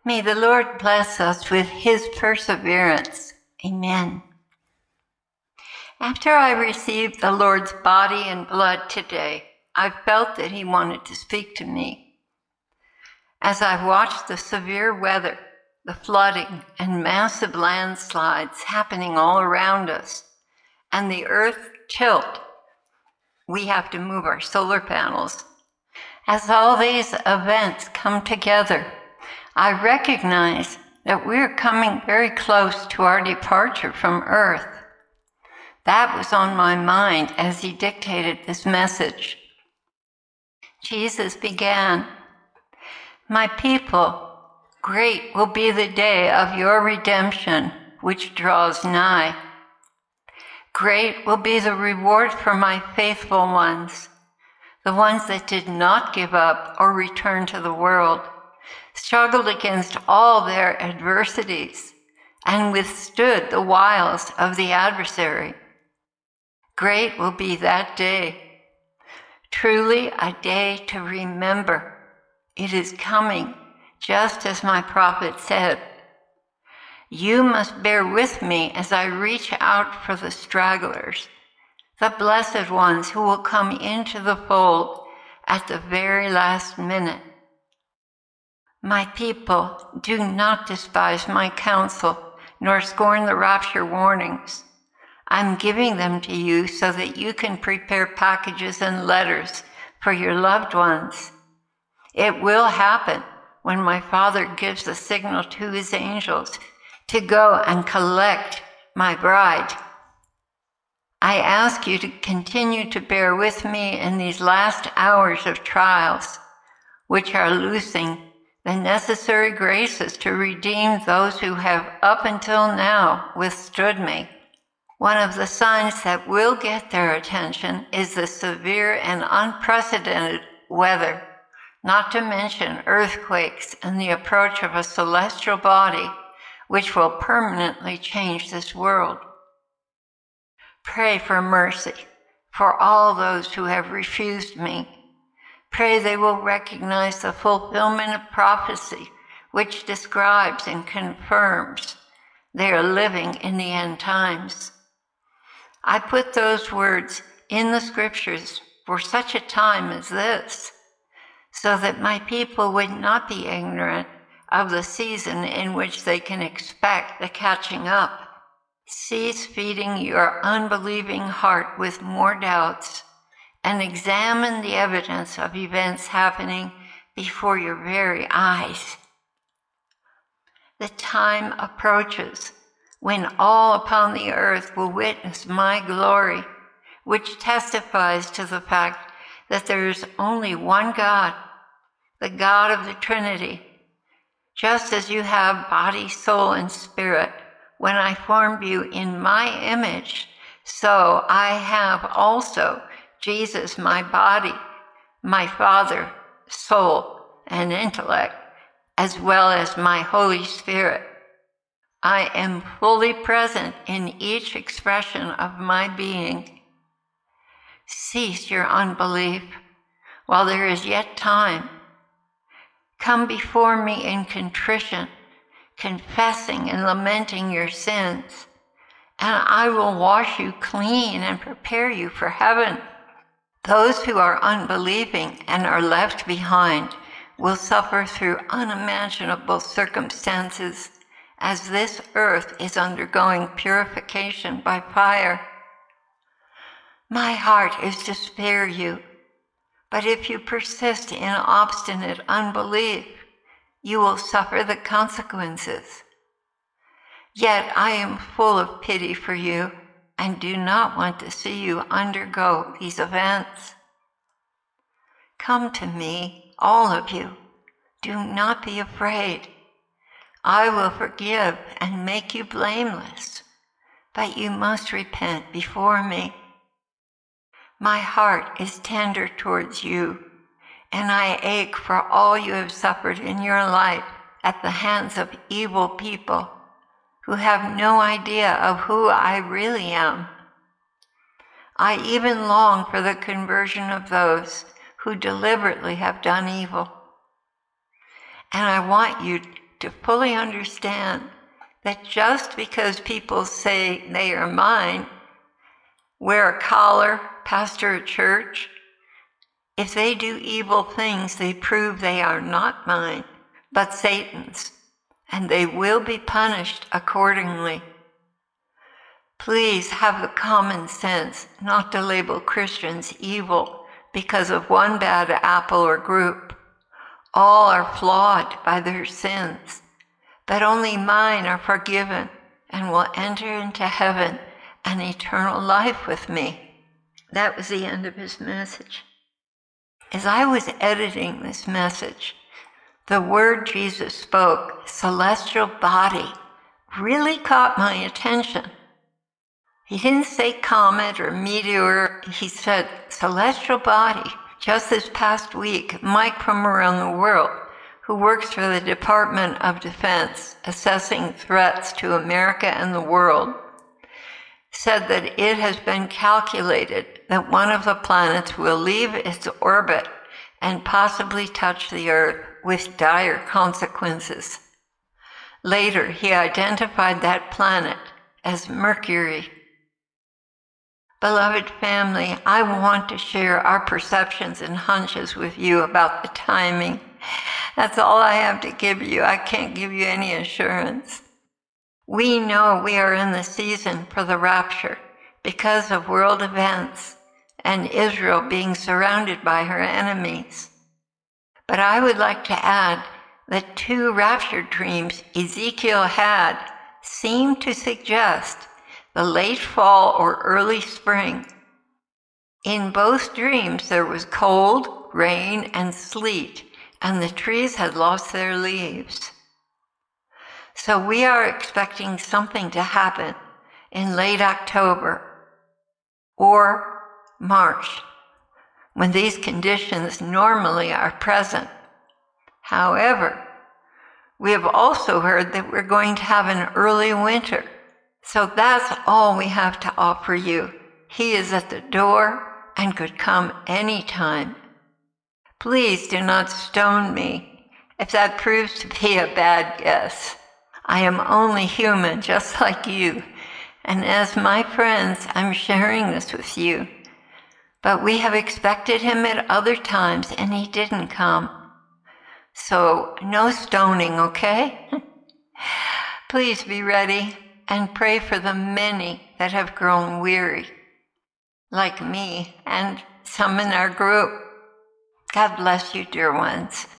May the Lord bless us with his perseverance. Amen. After I received the Lord's body and blood today, I felt that he wanted to speak to me. As I watched the severe weather, the flooding, and massive landslides happening all around us, and the earth tilt, we have to move our solar panels. As all these events come together, I recognize that we're coming very close to our departure from Earth. That was on my mind as he dictated this message. Jesus began, "My people, great will be the day of your redemption, which draws nigh. Great will be the reward for my faithful ones, the ones that did not give up or return to the world, struggled against all their adversities, and withstood the wiles of the adversary. Great will be that day, truly a day to remember. It is coming, just as my prophet said. You must bear with me as I reach out for the stragglers, the blessed ones who will come into the fold at the very last minute. My people, do not despise my counsel, nor scorn the rapture warnings. I'm giving them to you so that you can prepare packages and letters for your loved ones. It will happen when my Father gives the signal to his angels to go and collect my bride. I ask you to continue to bear with me in these last hours of trials, which are loosing the necessary graces to redeem those who have up until now withstood me. One of the signs that will get their attention is the severe and unprecedented weather, not to mention earthquakes and the approach of a celestial body, which will permanently change this world. Pray for mercy for all those who have refused me. Pray they will recognize the fulfillment of prophecy, which describes and confirms they are living in the end times. I put those words in the scriptures for such a time as this, so that my people would not be ignorant of the season in which they can expect the catching up. Cease feeding your unbelieving heart with more doubts, and examine the evidence of events happening before your very eyes. The time approaches when all upon the earth will witness my glory, which testifies to the fact that there is only one God, the God of the Trinity. Just as you have body, soul, and spirit, when I formed you in my image, so I have also Jesus, my body, my Father, soul, and intellect, as well as my Holy Spirit. I am fully present in each expression of my being. Cease your unbelief while there is yet time. Come before me in contrition, confessing and lamenting your sins, and I will wash you clean and prepare you for heaven. Those who are unbelieving and are left behind will suffer through unimaginable circumstances as this earth is undergoing purification by fire. My heart is to spare you, but if you persist in obstinate unbelief, you will suffer the consequences. Yet I am full of pity for you and do not want to see you undergo these events. Come to me, all of you. Do not be afraid. I will forgive and make you blameless, but you must repent before me. My heart is tender towards you, and I ache for all you have suffered in your life at the hands of evil people who have no idea of who I really am. I even long for the conversion of those who deliberately have done evil. And I want you to fully understand that just because people say they are mine, wear a collar, pastor a church, if they do evil things, they prove they are not mine, but Satan's, and they will be punished accordingly. Please have the common sense not to label Christians evil because of one bad apple or group. All are flawed by their sins, but only mine are forgiven and will enter into heaven and eternal life with me. That was the end of his message. As I was editing this message, the word Jesus spoke, celestial body, really caught my attention. He didn't say comet or meteor. He said celestial body. Just this past week, Mike from around the world, who works for the Department of Defense, assessing threats to America and the world, said that it has been calculated that one of the planets will leave its orbit and possibly touch the Earth with dire consequences. Later, he identified that planet as Mercury. Beloved family, I want to share our perceptions and hunches with you about the timing. That's all I have to give you. I can't give you any assurance. We know we are in the season for the rapture because of world events and Israel being surrounded by her enemies. But I would like to add that 2 rapture dreams Ezekiel had seem to suggest the late fall or early spring. In both dreams, there was cold, rain, and sleet, and the trees had lost their leaves. So we are expecting something to happen in late October or March, when these conditions normally are present. However, we have also heard that we're going to have an early winter. So that's all we have to offer you. He is at the door and could come any time. Please do not stone me if that proves to be a bad guess. I am only human, just like you. And as my friends, I'm sharing this with you. But we have expected him at other times, and he didn't come. So no stoning, okay? Please be ready and pray for the many that have grown weary, like me and some in our group. God bless you, dear ones.